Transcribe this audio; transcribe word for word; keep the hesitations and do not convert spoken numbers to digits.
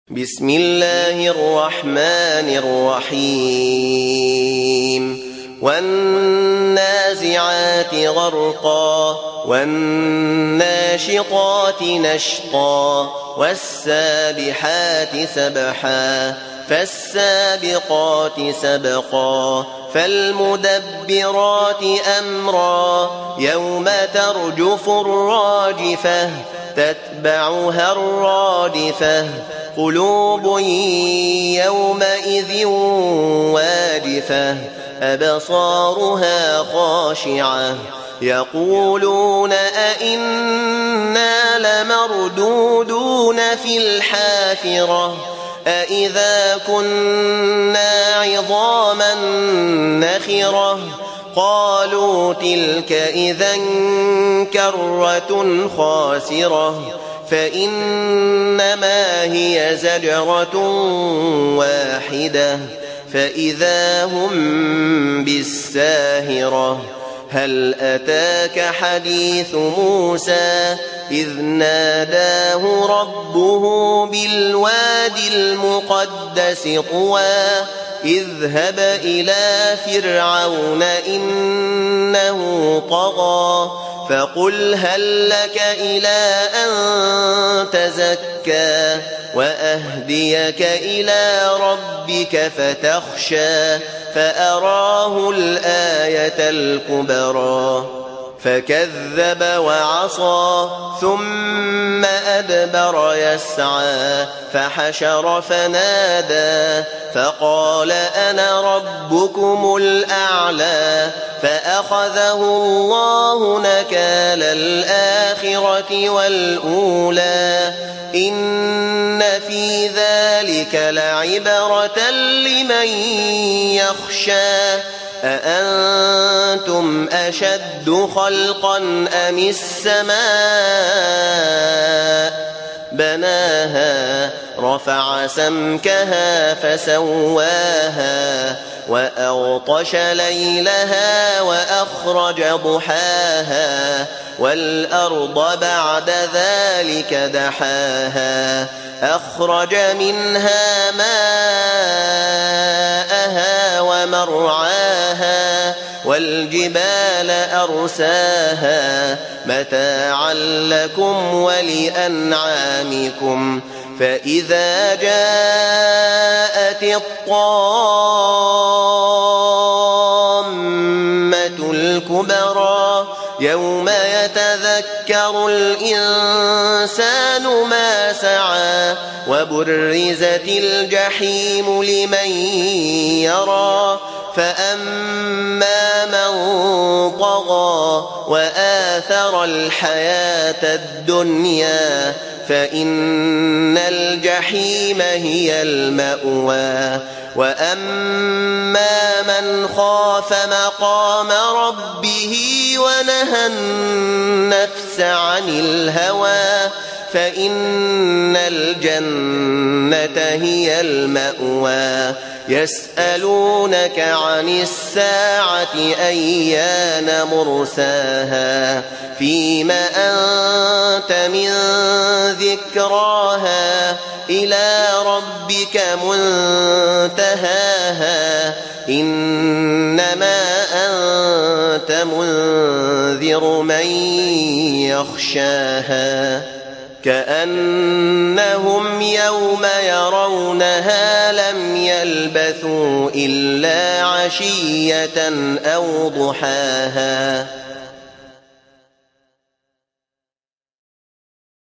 بسم الله الرحمن الرحيم والنازعات غرقا والناشطات نشطا والسابحات سبحا فالسابقات سبقا فالمدبرات أمرا يوم ترجف الراجفة تتبعها الرادفة قلوب يومئذ واجفة أبصارها خاشعة يقولون أئنا لمردودون في الحافرة أئذا كنا عظاما نخرة قالوا تلك إذا كرة خاسرة فإنما هي زجرة واحدة فإذا هم بالساهرة هل أتاك حديث موسى إذ ناداه ربه بالوادي المقدس طوى اذهب إلى فرعون إنه طغى فقل هل لك إلى أن تزكى وأهديك إلى ربك فتخشى فأراه الآية الكبرى فكذب وعصى ثم أدبر يسعى فحشر فنادى فقال أنا ربكم الأعلى فأخذه الله نكال الآخرة والأولى إن في ذلك لعبرة لمن يخشى أأنتم أشد خلقا أم السماء بناها رفع سمكها فسواها وأغطش ليلها وأخرج ضحاها والأرض بعد ذلك دحاها أخرج منها ماءها ومرعاها والجبال أرساها متاعا لكم ولأنعامكم فإذا جاءت الطامة الكبرى يوم يتذكر الإنسان ما سعى وبرزت الجحيم لمن يرى فأما من طغى وآثر الحياة الدنيا فإن الجحيم هي المأوى وأما من خاف مقام ربه ونهى النفس عن الهوى فإن الجنة هي المأوى يسألونك عن الساعة أيان مرساها فيم أنت من ذكراها إلى ربك منتهاها إنما أنت منذر من يخشاها كأنهم يوم يرونها لم يلبثوا إلا عشية أو ضحاها